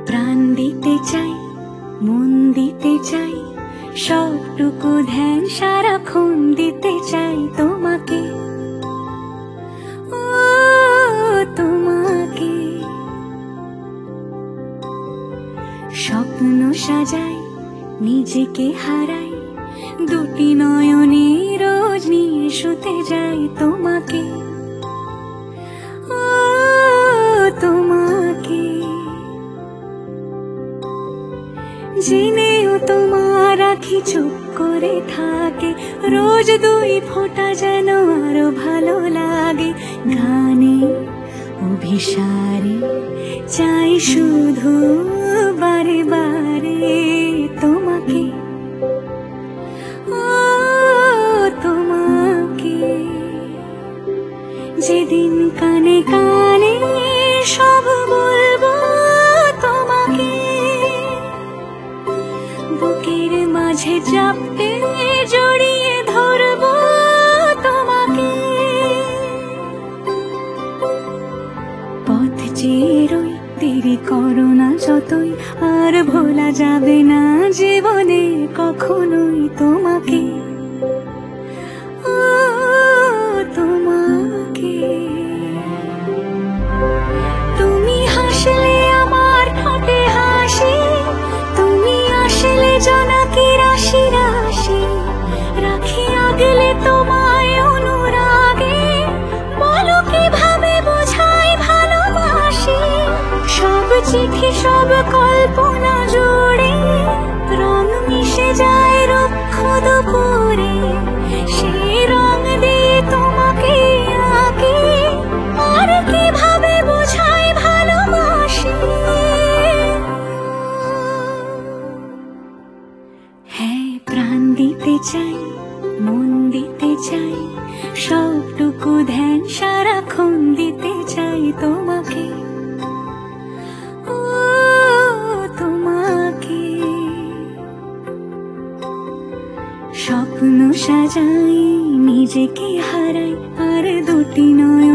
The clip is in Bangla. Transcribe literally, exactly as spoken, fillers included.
প্রাণ দিতে চাই, মন দিতে চাই, সবটুকু ধ্যান সারাক্ষণ দিতে চাই তোমাকে, ও তোমাকে। স্বপ্ন সাজাই, নিজেকে হারাই, দুটি নয়নে রোজ নিয়ে শুতে যাই তোমাকে, ও তোমাকে। জেনেও তোমার আঁখি চুপ করে থাকে, রোজ দুই ফোঁটা যেন আরো ভালো লাগে। গানে অভিসারে চাই শুধু বারে বারে তোমাকে, ও তোমাকে। যেদিন কানে কানে সব বলবো তোমাকে, বুকের মাঝে চাপতে জড়িয়ে ধরবো তোমাকে। পথ চেয়ে রই, দেরি করো না যতই, আর ভোলা যাবে না জীবনে কখনোই তোমাকে, ও তোমাকে। তুমি হাসলে আমার ঠোঁটে হাসি, তুমি আসলে জোনাকি রাশি রাশি, রাখি আগলে তোমায় অনুরাগে, বলো কিভাবে বোঝাই ভালোবাসি। সব চিঠি সব কল্পনা জুড়ে রং মিশে যায় রুক্ষ দুপুরে, সেই রং দিয়ে তোমাকে আঁকি, আর কিভাবে বোঝাই ভালোবাসি। হ্যাঁ, প্রাণ দিতে চাই, মন দিতে চাই, সবটুকু ধ্যান সারাক্ষণ দিতে চাই তোমাকে, ও তোমাকে। স্বপ্ন সাজাই, নিজেকে হারাই, আর দুটি নয়